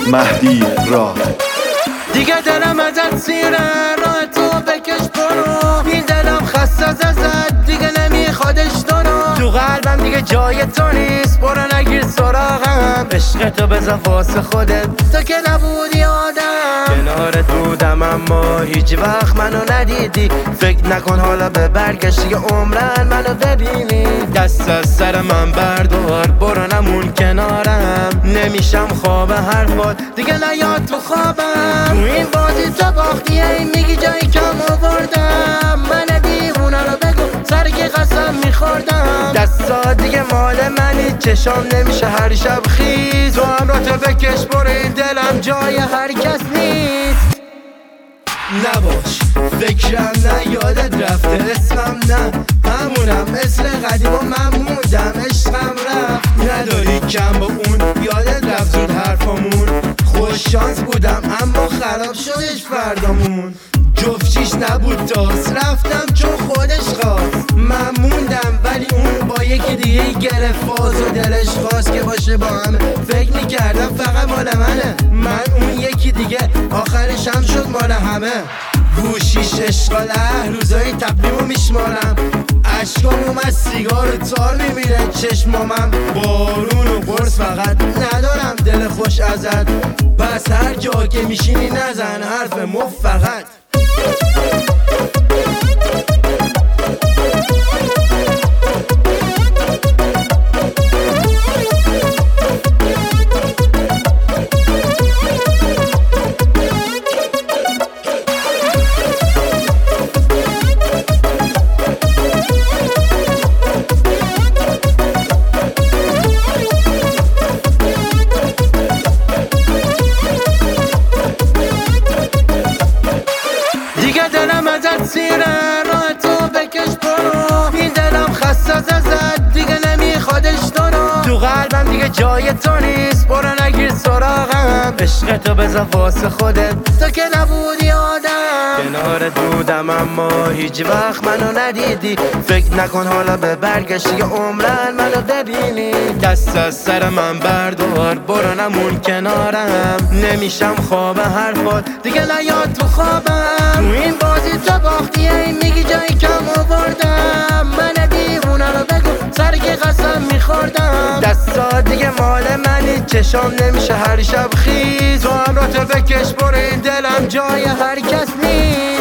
مهدی راه. دیگه دلم ازت سیره، راه تو بکش برو. این دلم خسته ازت، دیگه نمیخوادش تو رو. تو قلبم دیگه جای تو نیست، برو نگیر سراغم. عشق تو بذار واسه خودت، تو که نبودی آدم. کنارت بودم اما هیچ وقت منو ندیدی. فکر نکن حالا به برگشتی که عمرن منو ببینی. دست از سر من بردار، برو نمون کنارم. نمیشم خواب حرفات، دیگه نیاد تو خوابم. تو این بازی تو باختی، این میگی جایی کم آوردم. من دیوونه رو بگو سر که قسم میخوردم. دستا دیگه مال منی، چشام نمیشه هر شب خیز. تو هم را تو بکش برو، این دلم جای هر کس نیست. نباش فکرم نه، یادت رفته اسمم نه. همونم مثل قدیم و من موندم، عشقم رفت. نداری کم با اون، یادت رفت زود حرفامون. خوش شانس بودم اما خراب شدش فردامون. جفتیش نبود تاس، رفتم چون خودش خواست. من موندم ولی اون با یکی دیگه گرفت فاز و دلش خواست که باشه با همه. فکر میکردم فقط مال منه، من اون یکی دیگه آخرش هم شد مال همه. گوشیش اشغاله، روزای تقویمو میشمارم. عشقامم از سیگار و تار میمیره چشمامم. بارون و قرص فقط ندارم دل خوش ازت. پس هر جا که میشینی نزن حرف مفت فقط. دلم ازت سیره، راه تو بکش برو. این دلم خسته ازت، دیگه نمیخوادش تو رو. تو قلبم دیگه جای تو نیست، برو نگیر سراغم. عشق تو بذار واسه خودت، تو که نبودی آدم. کنارت بودم اما هیچ وقت منو ندیدی. فکر نکن حالا به برگشتی که عمرن منو ببینی. دست از سر من بردار، برو نمون کنارم. نمیشم خواب حرفات، دیگه نیاد تو خوابم. تو این بازی تو باختی، این میگی جایی کم آوردم. من دیوونه رو بگو سر که قسم میخوردم. دستا دیگه مال منی، چشام نمیشه هر شب خیز. تو هم را تو بکش برو، این دلم جای هر کس نیست.